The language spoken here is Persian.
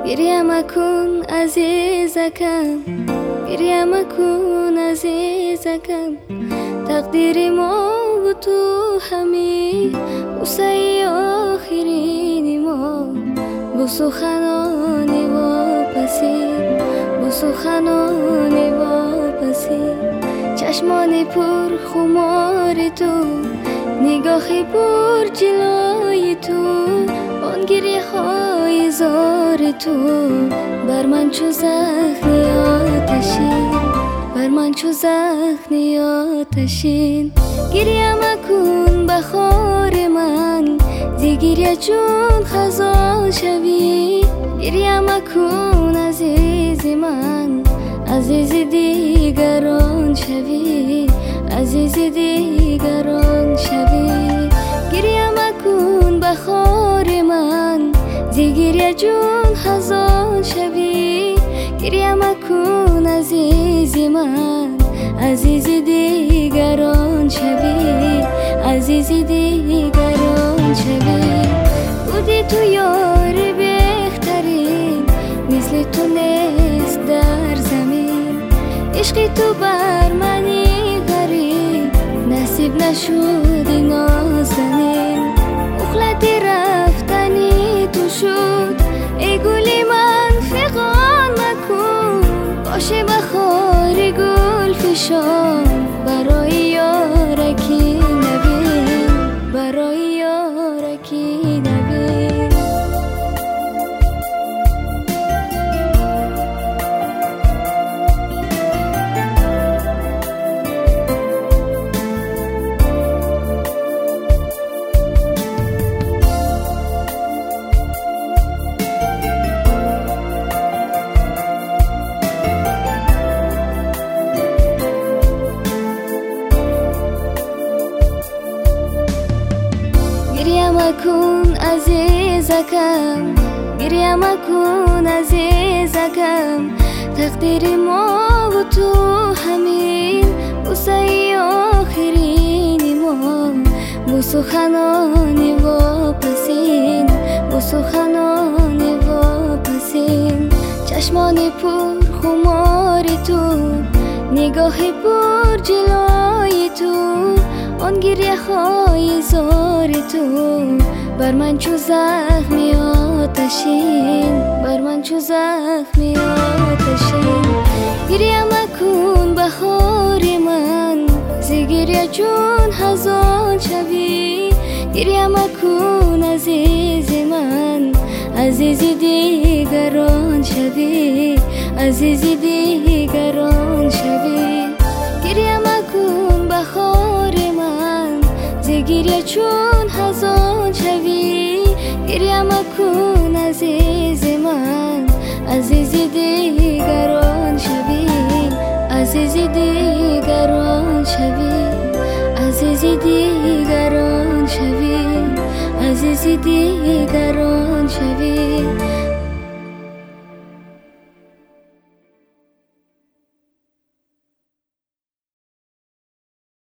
گریه مکن عزیزکم، گریه مکن عزیزکم. تقدیر ما و تو همی بوسه آخرین ما. با سخنان واپسی، با سخنان واپسی. چشمان پر خمار تو، نگاه پر جلوی تو. آن گریه های زار تو بر من چو زخمی آتشین، بر من چو زخمی آتشین. گریه مکن بخار من، زی گریه چون خزان شوی. گریه مکن عزیز من، عزیز دیگران شوی، عزیز دیگران شوی. گریه مکن بخار من، زی گریه چون خزان شوی. گریه مکن عزیز من، عزیز دیگران شوی، عزیز دیگران شوی. بودی تو یار بهترین، مثل تو نیست در زمین. عشق تو بر منی غریب، نصیب نشد نازنین. مخلت رفتنی تو شد، ای گلی من فغان مکن. باشه بخار گل فشان، برای یارکی نبین، برای یارکی نبین. گریه مکن عزیزکم، گریه مکن عزیزکم. تقدیر ما و تو همین بوسه آخرین ما. با سخنان واپسین، با سخنان واپسین. چشمان پر خمار تو، نگاه پر جلوی تو. آن گریه های زار تو بر من چو زخمی آتشین، بر من چو زخمی آتشین. گریه مکن بخار من، زی گریه چون خزان شوی. گریه مکن عزیز من، عزیز دیگران شوی، عزیز دیگران شوی. گریه مکن بخار من، زی گریه چون خزان شوی. گریه مکن عزیز من، عزیز دیگران شوی، عزیز دیگران شوی، عزیز دیگران شوی، عزیز دیگران شوی.